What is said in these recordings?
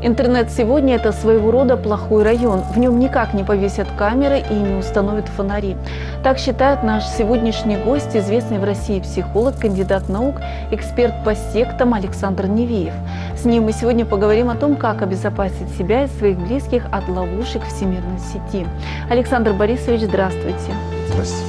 Интернет сегодня – это своего рода плохой район. В нем никак не повесят камеры и не установят фонари. Так считает наш сегодняшний гость, известный в России психолог, кандидат наук, эксперт по сектам Александр Невеев. С ним мы сегодня поговорим о том, как обезопасить себя и своих близких от ловушек всемирной сети. Александр Борисович, здравствуйте. Здравствуйте.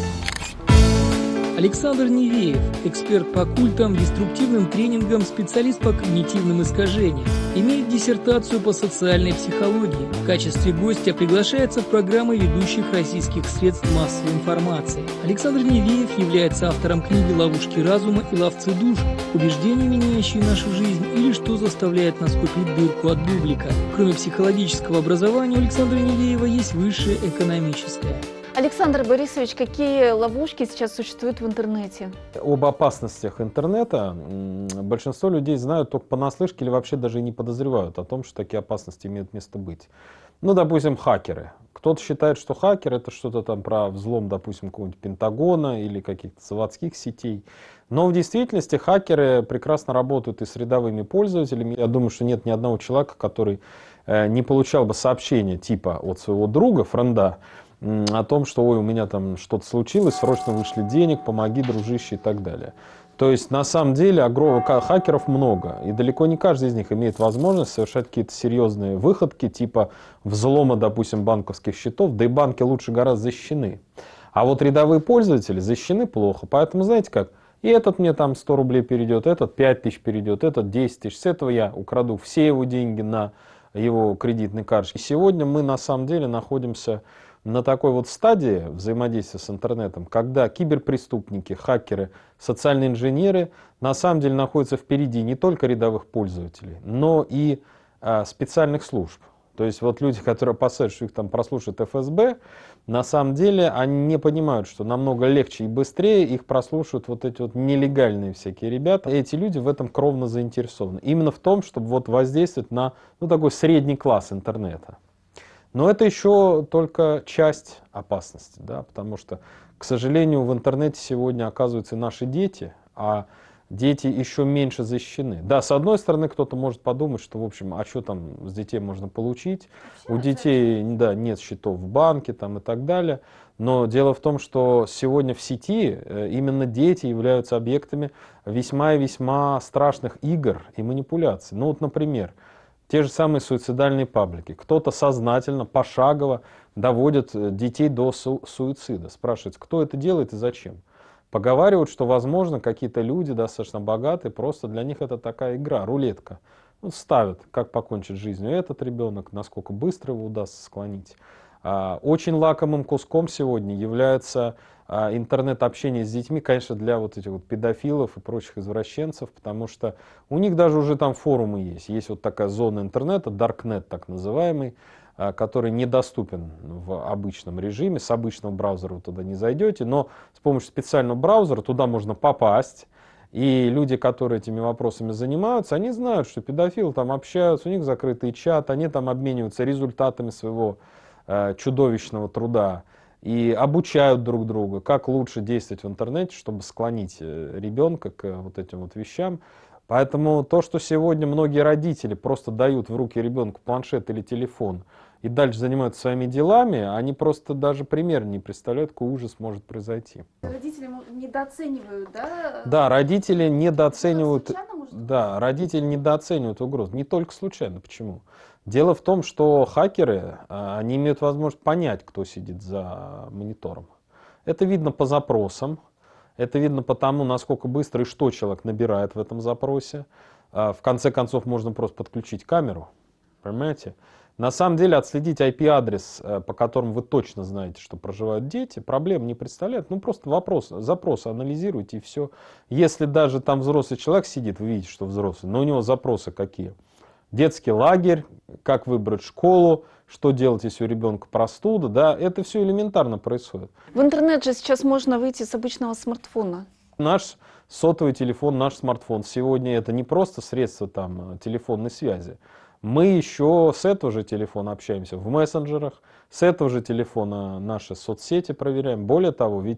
Александр Невеев, эксперт по культам, деструктивным тренингам, специалист по когнитивным искажениям, имеет диссертацию по социальной психологии. В качестве гостя приглашается в программы ведущих российских средств массовой информации. Александр Невеев является автором книги «Ловушки разума» и «Ловцы душ. Убеждения, меняющие нашу жизнь» или «Что заставляет нас купить дырку от бублика». Кроме психологического образования, у Александра Невеева есть высшее экономическое. Александр Борисович, какие ловушки сейчас существуют в интернете? Об опасностях интернета большинство людей знают только понаслышке или вообще даже и не подозревают о том, что такие опасности имеют место быть. Ну, допустим, хакеры. Кто-то считает, что хакер — это что-то там про взлом, допустим, какого-нибудь Пентагона или каких-то заводских сетей. Но в действительности хакеры прекрасно работают и с рядовыми пользователями. Я думаю, что нет ни одного человека, который не получал бы сообщение типа от своего друга, френда, о том, что ой, у меня там что-то случилось, срочно вышли денег, помоги, дружище, и так далее. То есть на самом деле хакеров много, и далеко не каждый из них имеет возможность совершать какие-то серьезные выходки, типа взлома, допустим, банковских счетов, да и банки лучше гораздо защищены. А вот рядовые пользователи защищены плохо, поэтому знаете как, и этот мне там 100 рублей перейдет, этот 5 тысяч перейдет, этот 10 тысяч, с этого я украду все его деньги на его кредитной карточке. И сегодня мы на самом деле находимся на такой вот стадии взаимодействия с интернетом, когда киберпреступники, хакеры, социальные инженеры на самом деле находятся впереди не только рядовых пользователей, но и специальных служб. То есть вот люди, которые опасаются, что их там прослушает ФСБ, на самом деле они не понимают, что намного легче и быстрее их прослушают вот эти вот нелегальные всякие ребята. И эти люди в этом кровно заинтересованы. Именно в том, чтобы вот воздействовать на такой средний класс интернета. Но это еще только часть опасности, да, потому что, к сожалению, в интернете сегодня оказываются наши дети, а дети еще меньше защищены. Да, с одной стороны, кто-то может подумать, что, в общем, а что там с детей можно получить? У детей, да, нет счетов в банке там, и так далее. Но дело в том, что сегодня в сети именно дети являются объектами весьма и весьма страшных игр и манипуляций. Ну вот, например, те же самые суицидальные паблики. Кто-то сознательно, пошагово доводит детей до суицида. Спрашивается, кто это делает и зачем. Поговаривают, что, возможно, какие-то люди достаточно богатые, просто для них это такая игра, рулетка. Ну, ставят, как покончит жизнью этот ребенок, насколько быстро его удастся склонить. Очень лакомым куском сегодня является интернет-общение с детьми, конечно, для вот этих вот педофилов и прочих извращенцев, потому что у них даже уже там форумы есть. Есть вот такая зона интернета, Darknet так называемый, который недоступен в обычном режиме. С обычного браузера вы туда не зайдете, но с помощью специального браузера туда можно попасть. И люди, которые этими вопросами занимаются, они знают, что педофилы там общаются, у них закрытый чат, они там обмениваются результатами своего чудовищного труда и обучают друг друга, как лучше действовать в интернете, чтобы склонить ребенка к вот этим вот вещам. Поэтому то, что сегодня многие родители просто дают в руки ребенку планшет или телефон и дальше занимаются своими делами, они просто даже примерно не представляют, какой ужас может произойти. Родители недооценивают, да? Да, родители недооценивают, да, родители недооценивают угрозу. Не только случайно. Почему? Дело в том, что хакеры, они имеют возможность понять, кто сидит за монитором. Это видно по запросам, это видно по тому, насколько быстро и что человек набирает в этом запросе. В конце концов, можно просто подключить камеру, понимаете? На самом деле, отследить IP-адрес, по которому вы точно знаете, что проживают дети, проблем не представляет. Ну, просто запросы анализируйте и все. Если даже там взрослый человек сидит, вы видите, что взрослый, но у него запросы какие? Детский лагерь, как выбрать школу, что делать, если у ребенка простуда, да, это все элементарно происходит. В интернет же сейчас можно выйти с обычного смартфона. Наш сотовый телефон, наш смартфон сегодня это не просто средство там, телефонной связи. Мы еще с этого же телефона общаемся в мессенджерах, с этого же телефона наши соцсети проверяем. Более того, ведь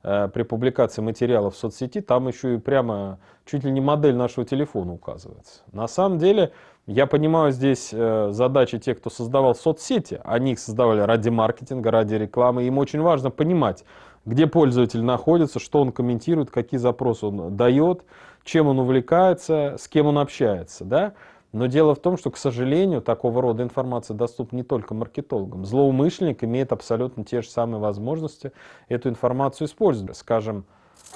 при публикации материалов в соцсети, там еще и прямо чуть ли не модель нашего телефона указывается. На самом деле, я понимаю здесь задачи тех, кто создавал соцсети. Они их создавали ради маркетинга, ради рекламы. Им очень важно понимать, где пользователь находится, что он комментирует, какие запросы он дает, чем он увлекается, с кем он общается. Да? Но дело в том, что, к сожалению, такого рода информация доступна не только маркетологам. Злоумышленник имеет абсолютно те же самые возможности эту информацию использовать. Скажем,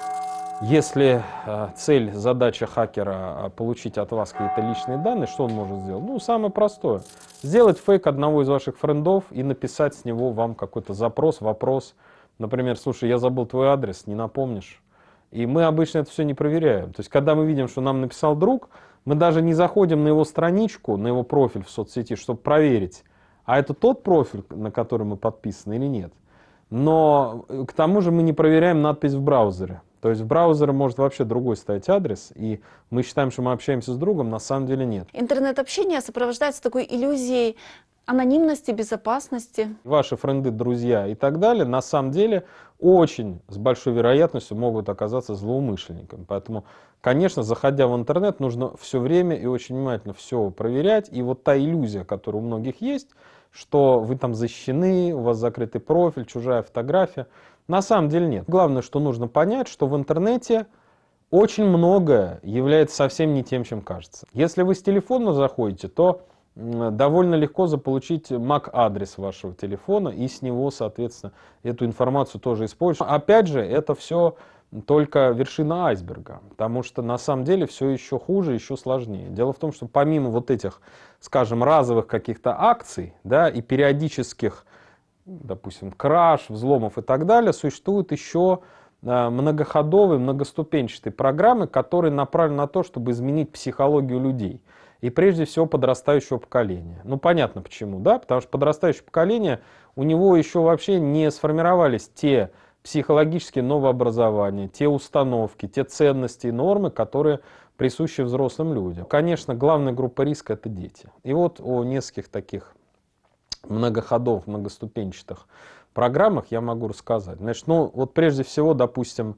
если цель, задача хакера получить от вас какие-то личные данные, что он может сделать? Ну, самое простое. Сделать фейк одного из ваших френдов и написать с него вам какой-то запрос, вопрос. Например, слушай, я забыл твой адрес, не напомнишь? И мы обычно это все не проверяем. То есть, когда мы видим, что нам написал друг, мы даже не заходим на его страничку, на его профиль в соцсети, чтобы проверить, а это тот профиль, на который мы подписаны или нет. Но к тому же мы не проверяем надпись в браузере. То есть в браузере может вообще другой стоять адрес, и мы считаем, что мы общаемся с другом, на самом деле нет. Интернет-общение сопровождается такой иллюзией анонимности, безопасности. Ваши френды, друзья и так далее, на самом деле очень с большой вероятностью могут оказаться злоумышленниками. Поэтому, конечно, заходя в интернет, нужно все время и очень внимательно все проверять. И вот та иллюзия, которая у многих есть, что вы там защищены, у вас закрытый профиль, чужая фотография, на самом деле нет. Главное, что нужно понять, что в интернете очень многое является совсем не тем, чем кажется. Если вы с телефона заходите, то довольно легко заполучить MAC-адрес вашего телефона и с него, соответственно, эту информацию тоже использовать. Опять же, это все только вершина айсберга, потому что на самом деле все еще хуже, еще сложнее. Дело в том, что помимо вот этих, скажем, разовых каких-то акций, да, и периодических, допустим, краж, взломов и так далее, существуют еще многоходовые, многоступенчатые программы, которые направлены на то, чтобы изменить психологию людей. И прежде всего подрастающего поколения. Ну, понятно почему, да? Потому что подрастающее поколение, у него еще вообще не сформировались те психологические новообразования, те установки, те ценности и нормы, которые присущи взрослым людям. Конечно, главная группа риска – это дети. И вот о нескольких таких многоходовых, многоступенчатых программах я могу рассказать. Значит, ну, вот прежде всего, допустим,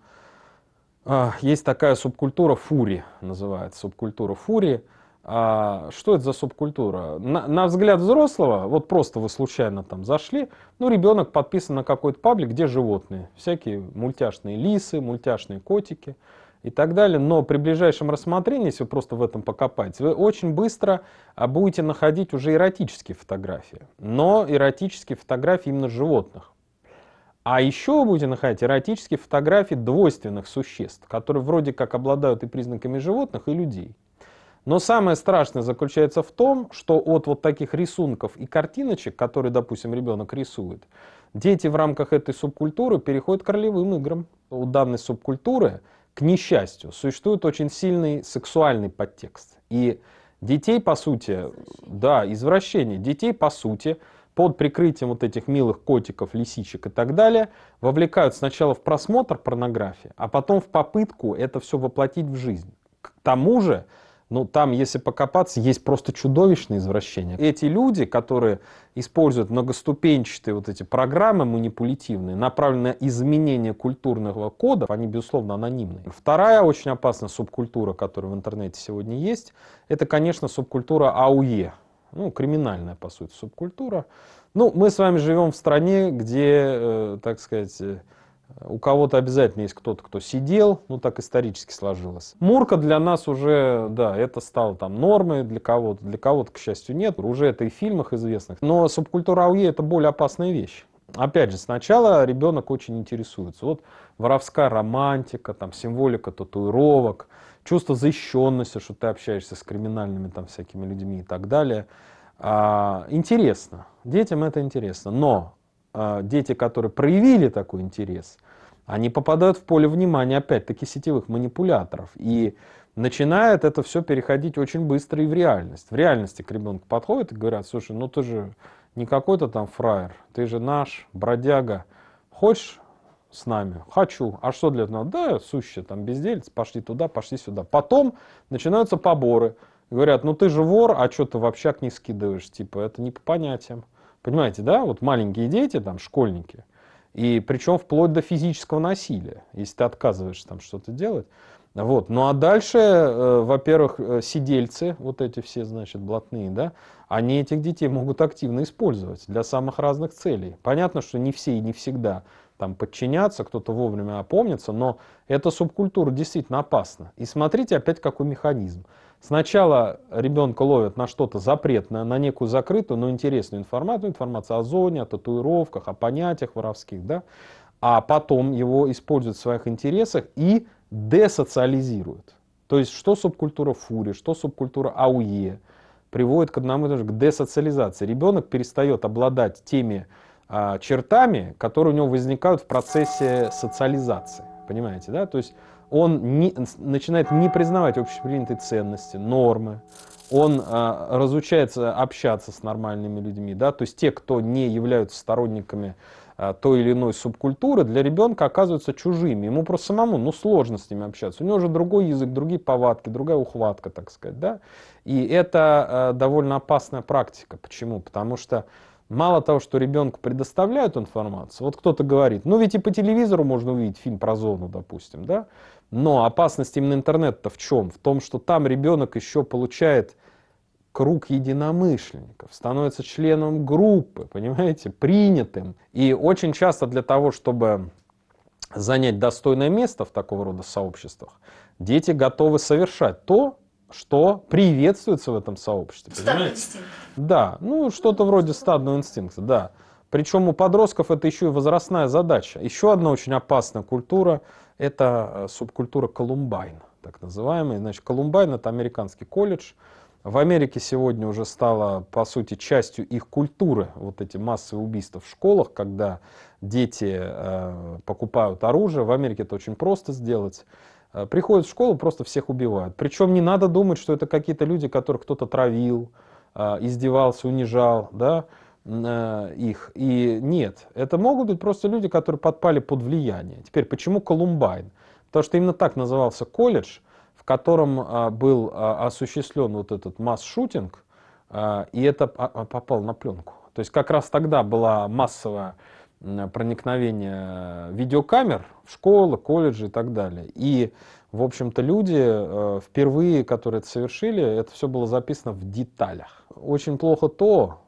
есть такая субкультура фури, называется субкультура фури. Что это за субкультура? На взгляд взрослого, вот просто вы случайно там зашли, ну, ребенок подписан на какой-то паблик, где животные, всякие мультяшные лисы, мультяшные котики и так далее. Но при ближайшем рассмотрении, если вы просто в этом покопаетесь, вы очень быстро будете находить уже эротические фотографии. Но эротические фотографии именно животных. А еще вы будете находить эротические фотографии двойственных существ, которые вроде как обладают и признаками животных, и людей. Но самое страшное заключается в том, что от вот таких рисунков и картиночек, которые, допустим, ребенок рисует, дети в рамках этой субкультуры переходят к ролевым играм. У данной субкультуры, к несчастью, существует очень сильный сексуальный подтекст. И детей, по сути, да, извращение, детей, по сути, под прикрытием вот этих милых котиков, лисичек и так далее, вовлекают сначала в просмотр порнографии, а потом в попытку это все воплотить в жизнь. К тому же, ну, там, если покопаться, есть просто чудовищные извращения. Эти люди, которые используют многоступенчатые вот эти программы манипулятивные, направленные на изменение культурного кода, они, безусловно, анонимные. Вторая очень опасная субкультура, которая в интернете сегодня есть, это, конечно, субкультура АУЕ. Ну, криминальная, по сути, субкультура. Ну, мы с вами живем в стране, где, так сказать, у кого-то обязательно есть кто-то, кто сидел, ну так исторически сложилось. Мурка для нас уже, да, это стало там нормой для кого-то, к счастью, нет. Уже это и в фильмах известных. Но субкультура АУЕ это более опасная вещь. Опять же, сначала ребенок очень интересуется. Вот воровская романтика, там, символика татуировок, чувство защищенности, что ты общаешься с криминальными там всякими людьми и так далее. Интересно. Детям это интересно. Но дети, которые проявили такой интерес, они попадают в поле внимания, опять-таки, сетевых манипуляторов. И начинает это все переходить очень быстро и в реальность. В реальности к ребенку подходят и говорят: слушай, ну ты же не какой-то там фраер, ты же наш, бродяга. Хочешь с нами? Хочу. А что для этого? Да, сущее там бездельец, пошли туда, пошли сюда. Потом начинаются поборы. Говорят: ну ты же вор, а что ты в общак не скидываешь? Типа, это не по понятиям. Понимаете, да? Вот маленькие дети, там, школьники, И причем вплоть до физического насилия, если ты отказываешься там что-то делать. Вот. Ну а дальше, во-первых, сидельцы, вот эти все, значит, блатные, да, они этих детей могут активно использовать для самых разных целей. Понятно, что не все и не всегда там подчинятся, кто-то вовремя опомнится, но эта субкультура действительно опасна. И смотрите опять какой механизм. Сначала ребенка ловят на что-то запретное, на некую закрытую, но интересную информацию о зоне, о татуировках, о понятиях воровских, да, а потом его используют в своих интересах и десоциализируют. То есть что субкультура фури, что субкультура АУЕ приводит к одному и тому же, к десоциализации. Ребенок перестает обладать теми чертами, которые у него возникают в процессе социализации. Понимаете, да? То есть он начинает не признавать общепринятые ценности, нормы, он разучается общаться с нормальными людьми, да? То есть те, кто не являются сторонниками той или иной субкультуры, для ребенка оказываются чужими. Ему просто самому сложно с ними общаться. У него уже другой язык, другие повадки, другая ухватка, так сказать. Да? И это довольно опасная практика. Почему? Потому что мало того, что ребенку предоставляют информацию, вот кто-то говорит, ну ведь и по телевизору можно увидеть фильм про зону, допустим, да? Но опасность именно интернета-то в чем? В том, что там ребенок еще получает круг единомышленников, становится членом группы, понимаете, принятым. И очень часто для того, чтобы занять достойное место в такого рода сообществах, дети готовы совершать то, что приветствуется в этом сообществе. Стадный инстинкт. Да, ну что-то вроде стадного инстинкта, да. Причем у подростков это еще и возрастная задача. Еще одна очень опасная культура – это субкультура Колумбайн, так называемый. Значит, Колумбайн – это американский колледж. В Америке сегодня уже стало, по сути, частью их культуры вот эти массовые убийства в школах, когда дети покупают оружие. В Америке это очень просто сделать. Приходят в школу, просто всех убивают. Причем не надо думать, что это какие-то люди, которых кто-то травил, издевался, унижал, да, их. И нет, это могут быть просто люди, которые подпали под влияние. Теперь, почему Колумбайн? Потому что именно так назывался колледж, в котором был осуществлен вот этот масс-шутинг, и это попало на пленку. То есть как раз тогда было массовое проникновение видеокамер в школы, колледжи и так далее. И, в общем-то, люди впервые, которые это совершили, это все было записано в деталях. Очень плохо то,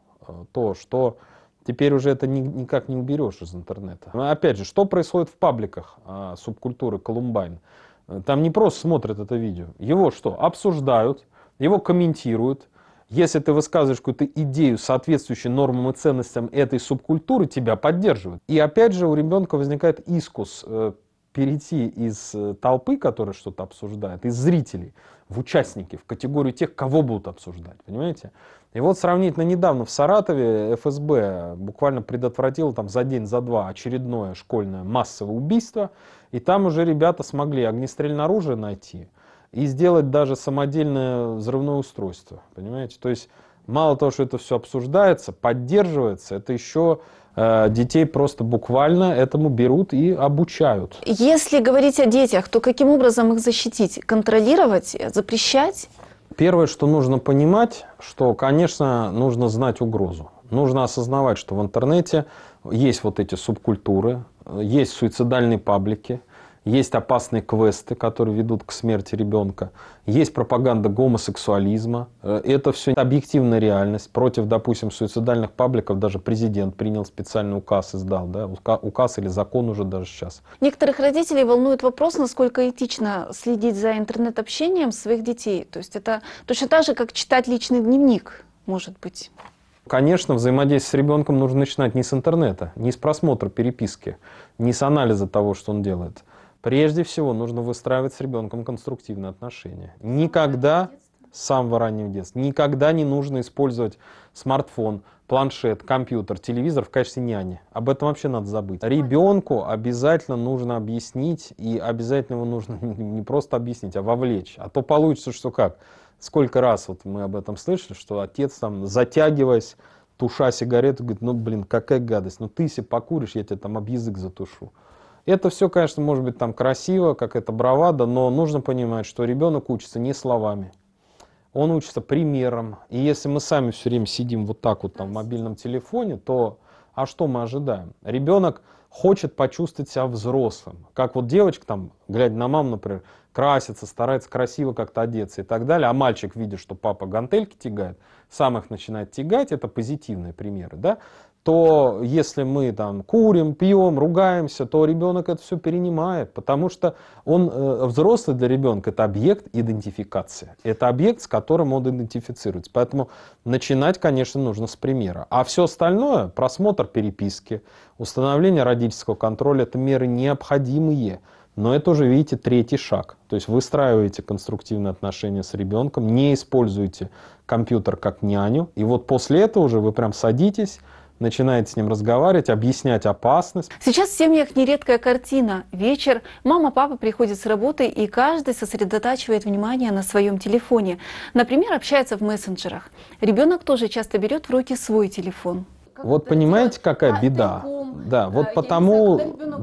что теперь уже это никак не уберешь из интернета. Но опять же, что происходит в пабликах субкультуры Колумбайн? Там не просто смотрят это видео. Его что? Обсуждают, его комментируют. Если ты высказываешь какую-то идею, соответствующую нормам и ценностям этой субкультуры, тебя поддерживают. И опять же у ребенка возникает искус перейти из толпы, которая что-то обсуждает, из зрителей, в участники, в категорию тех, кого будут обсуждать. Понимаете? И вот сравнительно недавно в Саратове ФСБ буквально предотвратило там за день, за два очередное школьное массовое убийство. И там уже ребята смогли огнестрельное оружие найти и сделать даже самодельное взрывное устройство. Понимаете? То есть мало того, что это все обсуждается, поддерживается, это еще детей просто буквально этому берут и обучают. Если говорить о детях, то каким образом их защитить? Контролировать, запрещать? Первое, что нужно понимать, что, конечно, нужно знать угрозу. Нужно осознавать, что в интернете есть вот эти субкультуры, есть суицидальные паблики, есть опасные квесты, которые ведут к смерти ребенка, есть пропаганда гомосексуализма. Это все объективная реальность. Против, допустим, суицидальных пабликов даже президент принял специальный указ, издал, да? Указ или закон уже даже сейчас. Некоторых родителей волнует вопрос, насколько этично следить за интернет-общением своих детей. То есть это точно так же, как читать личный дневник, может быть. Конечно, взаимодействие с ребенком нужно начинать не с интернета, не с просмотра переписки, не с анализа того, что он делает. Прежде всего, нужно выстраивать с ребенком конструктивные отношения. Никогда, с самого раннего детства, никогда не нужно использовать смартфон, планшет, компьютер, телевизор в качестве няни. Об этом вообще надо забыть. Ребенку обязательно нужно объяснить, и обязательно его нужно не просто объяснить, а вовлечь. А то получится, что как? Сколько раз вот мы об этом слышали, что отец там, затягиваясь, туша сигарету, говорит, ну блин, какая гадость, ну ты если покуришь, я тебя там об язык затушу. Это все, конечно, может быть там красиво, как это бравада, но нужно понимать, что ребенок учится не словами, он учится примером. И если мы сами все время сидим вот так вот там в мобильном телефоне, то А что мы ожидаем? Ребенок хочет почувствовать себя взрослым. Как вот девочка, там, глядя на маму, например, красится, старается красиво как-то одеться и так далее, а мальчик, видя, что папа гантельки тягает, сам их начинает тягать, это позитивные примеры, да, то если мы там курим, пьем, ругаемся, то ребенок это все перенимает, потому что он, взрослый для ребенка, это объект идентификации, это объект, с которым он идентифицируется. Поэтому начинать, конечно, нужно с примера. А все остальное, просмотр переписки, установление родительского контроля, это меры необходимые. Но это уже, видите, третий шаг. То есть выстраиваете конструктивные отношения с ребенком, не используете компьютер как няню. И вот после этого уже вы прям садитесь, начинаете с ним разговаривать, объяснять опасность. Сейчас в семьях нередкая картина. Вечер, мама, папа приходят с работы, и каждый сосредотачивает внимание на своем телефоне. Например, общается в мессенджерах. Ребенок тоже часто берет в руки свой телефон. Вот понимаете, какая беда? Да, вот потому,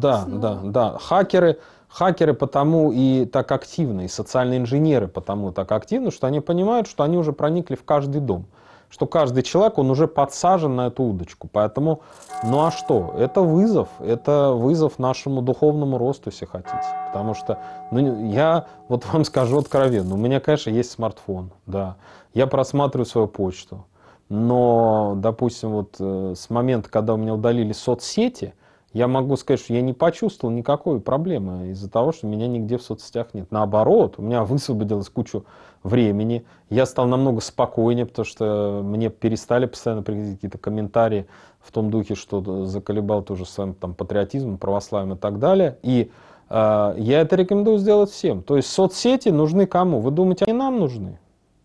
да, хакеры потому и так активны, и социальные инженеры потому так активны, что они понимают, что они уже проникли в каждый дом. Что каждый человек, он уже подсажен на эту удочку. Поэтому, ну а что? Это вызов нашему духовному росту, если хотите. Потому что, ну, я вот вам скажу откровенно, у меня, конечно, есть смартфон, да. Я просматриваю свою почту. Но, допустим, вот с момента, когда у меня удалили соцсети, я могу сказать, что я не почувствовал никакой проблемы из-за того, что меня нигде в соцсетях нет. Наоборот, у меня высвободилось кучу времени, я стал намного спокойнее, потому что мне перестали постоянно приходить какие-то комментарии в том духе, что заколебал тоже своим там, патриотизмом, православием и так далее. И я это рекомендую сделать всем. То есть соцсети нужны кому? Вы думаете, они нам нужны?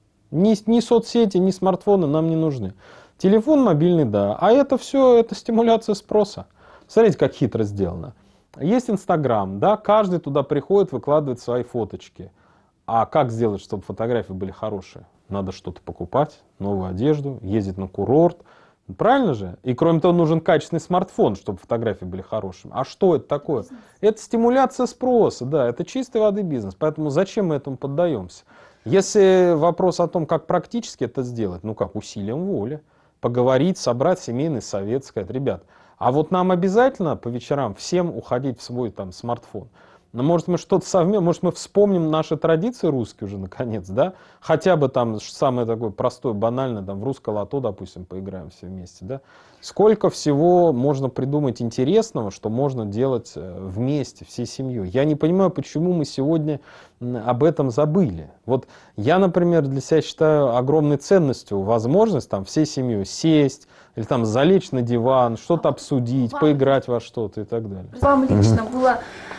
Ни соцсети, ни смартфоны нам не нужны. Телефон мобильный, да. А это все, это стимуляция спроса. Смотрите, как хитро сделано. Есть Инстаграм, да, каждый туда приходит, выкладывает свои фоточки. А как сделать, чтобы фотографии были хорошие? Надо что-то покупать, новую одежду, ездить на курорт. Правильно же? И кроме того, нужен качественный смартфон, чтобы фотографии были хорошими. А что это такое? Бизнес. Это стимуляция спроса, да, это чистой воды бизнес. Поэтому зачем мы этому поддаемся? Если вопрос о том, как практически это сделать, ну как, усилием воли, поговорить, собрать семейный совет, сказать, ребят, а вот нам обязательно по вечерам всем уходить в свой там смартфон. Но может мы что-то совместно, может мы вспомним наши традиции русские уже наконец, да? Хотя бы там самое такое простое, банальное, там в русское лото, допустим, поиграем все вместе, да? Сколько всего можно придумать интересного, что можно делать вместе, всей семьей. Я не понимаю, почему мы сегодня об этом забыли. Вот я, например, для себя считаю огромной ценностью возможность там всей семьей сесть, или там залечь на диван, что-то обсудить, поиграть во что-то и так далее. Вам лично было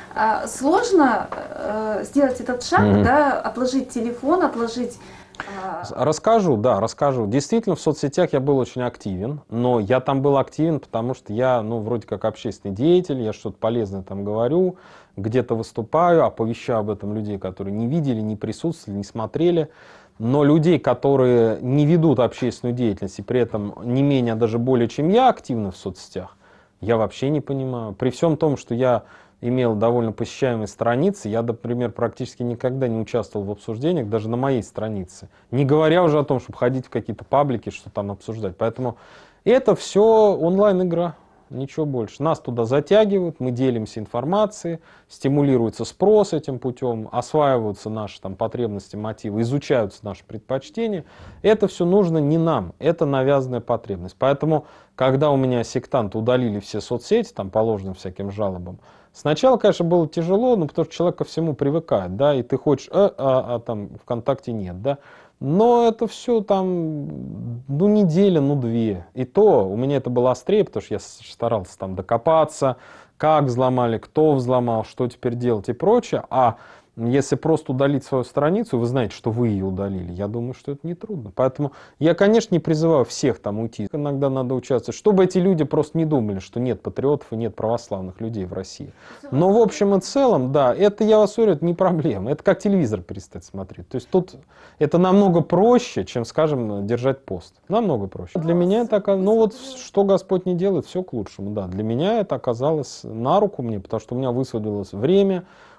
сложно сделать этот шаг, да, отложить телефон, отложить... Расскажу. Действительно, в соцсетях я был очень активен, но я там был активен, потому что я, ну, вроде как общественный деятель, я что-то полезное там говорю, где-то выступаю, оповещаю об этом людей, которые не видели, не присутствовали, не смотрели. Но людей, которые не ведут общественную деятельность и при этом не менее, даже более, чем я, активны в соцсетях, я вообще не понимаю. При всем том, что я имел довольно посещаемые страницы, я, например, практически никогда не участвовал в обсуждениях, даже на моей странице. Не говоря уже о том, чтобы ходить в какие-то паблики, что там обсуждать. Поэтому это все онлайн-игра. Ничего больше. Нас туда затягивают, мы делимся информацией, стимулируется спрос этим путем, осваиваются наши там, потребности, мотивы, изучаются наши предпочтения. Это все нужно не нам, это навязанная потребность. Поэтому, когда у меня сектанты удалили все соцсети там, по ложным всяким жалобам, сначала, конечно, было тяжело, но потому что человек ко всему привыкает, да, и ты хочешь, там ВКонтакте нет, да. Но это все там, ну, неделя, ну, две. И то у меня это было острее, потому что я старался там докопаться, как взломали, кто взломал, что теперь делать и прочее. А если просто удалить свою страницу, вы знаете, что вы ее удалили, я думаю, что это нетрудно. Поэтому я, конечно, не призываю всех там уйти. Иногда надо участвовать, чтобы эти люди просто не думали, что нет патриотов и нет православных людей в России. Но в общем и целом, да, это, я вас уверяю, это не проблема. Это как телевизор перестать смотреть. То есть тут это намного проще, чем, скажем, держать пост. Намного проще. Для меня это, ну вот, что Господь не делает, все к лучшему. Да, для меня это оказалось на руку мне, потому что у меня высвободилось время,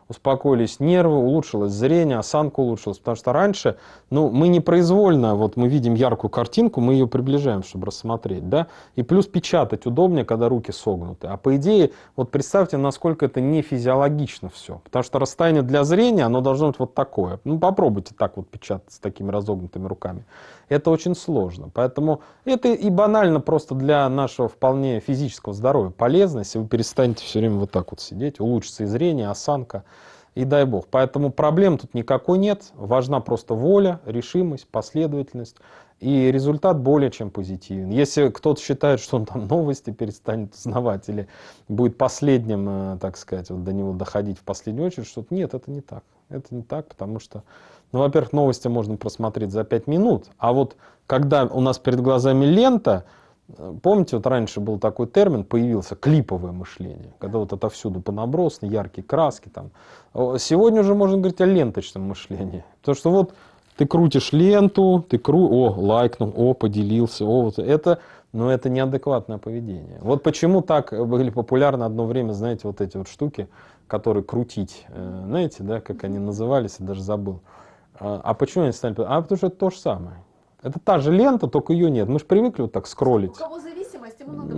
успокоились нервы, улучшилось зрение, осанка улучшилась. Потому что раньше, ну, мы непроизвольно, вот мы видим яркую картинку, мы ее приближаем, чтобы рассмотреть, да, и плюс печатать удобнее, когда руки согнуты. А по идее, вот представьте, насколько это не физиологично все. Потому что расстояние для зрения, оно должно быть вот такое. Ну, попробуйте так вот печатать с такими разогнутыми руками. Это очень сложно. Поэтому это и банально просто для нашего вполне физического здоровья полезно, если вы перестанете все время вот так вот сидеть, улучшится и зрение, осанка, и дай бог. Поэтому проблем тут никакой нет, важна просто воля, решимость, последовательность, и результат более чем позитивен. Если кто-то считает, что он там новости перестанет узнавать или будет последним, так сказать, вот до него доходить в последнюю очередь, что-то нет, это не так. Это не так, потому что, ну, во-первых, новости можно просмотреть за 5 минут, а вот когда у нас перед глазами лента, помните, вот раньше был такой термин, появился клиповое мышление, когда вот отовсюду понабросаны, яркие краски там. Сегодня уже можно говорить о ленточном мышлении, потому что вот ты крутишь ленту, лайкнул, поделился, вот это, но это неадекватное поведение. Вот почему так были популярны одно время, знаете, вот эти вот штуки, которые крутить, знаете, да, как они назывались, я даже забыл. А почему они стали? Потому что это то же самое. Это та же лента, только ее нет. Мы же привыкли вот так скроллить. У кого зависимость, ему надо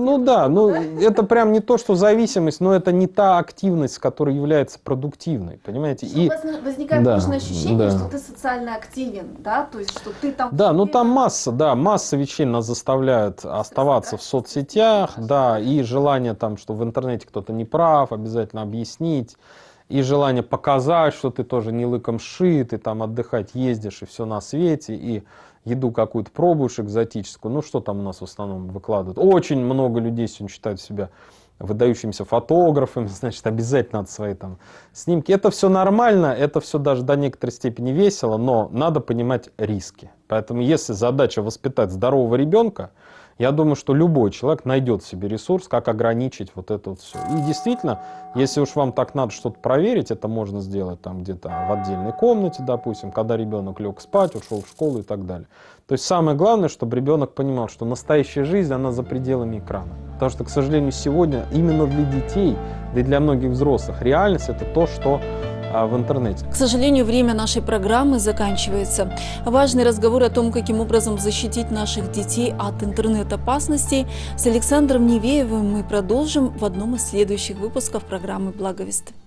это прям не то, что зависимость, но это не та активность, которая является продуктивной, понимаете? И возникает ложное ощущение, что ты социально активен, да, то есть что ты там... Да, ну там масса вещей нас заставляют оставаться в соцсетях, да, и желание там, что в интернете кто-то не прав, обязательно объяснить. И желание показать, что ты тоже не лыком шит, и там отдыхать ездишь, и все на свете, и еду какую-то пробуешь экзотическую. Ну, что там у нас в основном выкладывают? Очень много людей сегодня считают себя выдающимися фотографами, значит, обязательно надо свои там снимки. Это все нормально, это все даже до некоторой степени весело, но надо понимать риски. Поэтому если задача воспитать здорового ребенка, я думаю, что любой человек найдет в себе ресурс, как ограничить вот это вот все. И действительно, если уж вам так надо что-то проверить, это можно сделать там где-то в отдельной комнате, допустим, когда ребенок лег спать, ушел в школу и так далее. То есть самое главное, чтобы ребенок понимал, что настоящая жизнь, она за пределами экрана. Потому что, к сожалению, сегодня именно для детей, да и для многих взрослых, реальность — это то, что в интернете. К сожалению, время нашей программы заканчивается. Важный разговор о том, каким образом защитить наших детей от интернет-опасностей, с Александром Невеевым мы продолжим в одном из следующих выпусков программы «Благовест».